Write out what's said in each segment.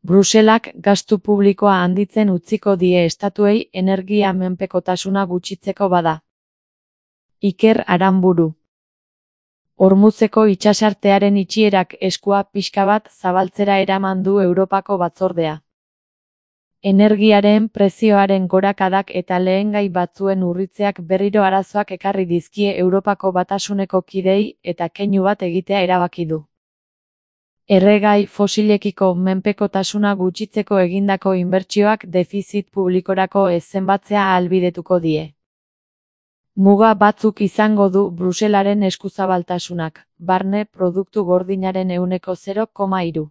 Bruselak gastu publikoa handitzen utziko die estatuei energia menpekotasuna gutxitzeko bada. Iker Aranburu. Hormuzeko itsasartearen itxierak eskua pixka bat zabaltzera eraman du Europako batzordea. Energiaren prezioaren gorakadak eta lehengai batzuen urritzeak berriro arazoak ekarri dizkie Europako Batasuneko kideei eta keinu bat egitea erabaki du. Erregai fosilekiko menpekotasuna gutxitzeko egindako inbertsioak defizit publikorako ez zenbatzea ahalbidetuko die. Muga batzuk izango du Bruselaren eskuzabaltasunak, barne produktu gordinaren 0,3.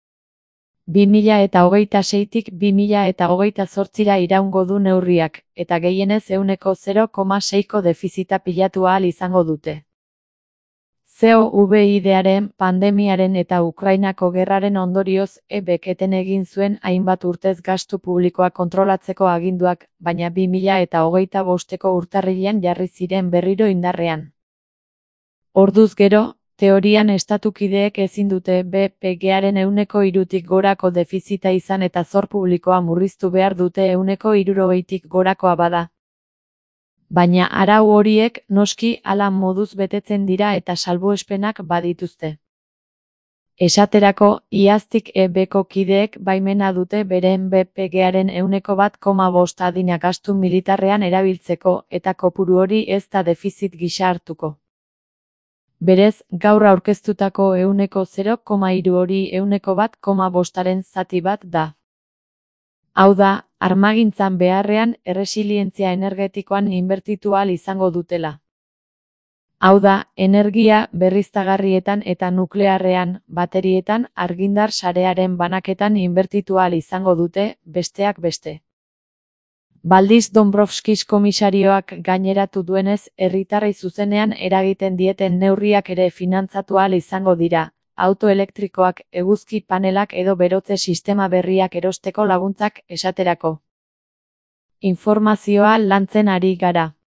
2026tik 2028ra iraungo du neurriak, eta gehienez 0,6ko defizita pilatu ahal izango dute. COVID-aren pandemiaren eta Ukrainako gerraren ondorioz EBK-eten egin zuen hainbat urtez gastu publikoa kontrolatzeko aginduak, baina 2025ko urtarrilean jarri ziren berriro indarrean. Orduz gero, teorian estatukideek ezin dute BPG-aren 3tik gorako defizita izan eta zor publikoa murriztu behar dute 60tik gorakoa bada. Baina arau horiek noski hala moduz betetzen dira eta salbuespenak badituzte. Esaterako, iaztik EBko kideek baimena dute beren BPG-aren 1,5 adina gastu militarrean erabiltzeko eta kopuru hori ez da defizit gisa hartuko. Berez, gaur aurkeztutako 0,3 hori 1,5aren zati bat da. Hau da, armagintzan beharrean erresilientzia energetikoan inbertitu ahal izango dutela. Hau da, energia berriztagarrietan eta nuklearrean, baterietan, argindar sarearen banaketan inbertitu ahal izango dute, besteak beste. Valdis Dombrovskis komisarioak gaineratu duenez, herritarrei zuzenean eragiten dieten neurriak ere finantzatu ahal izango dira, auto elektrikoak, eguzki panelak edo berotze sistema berriak erosteko laguntzak esaterako. Informazioa lantzen ari gara.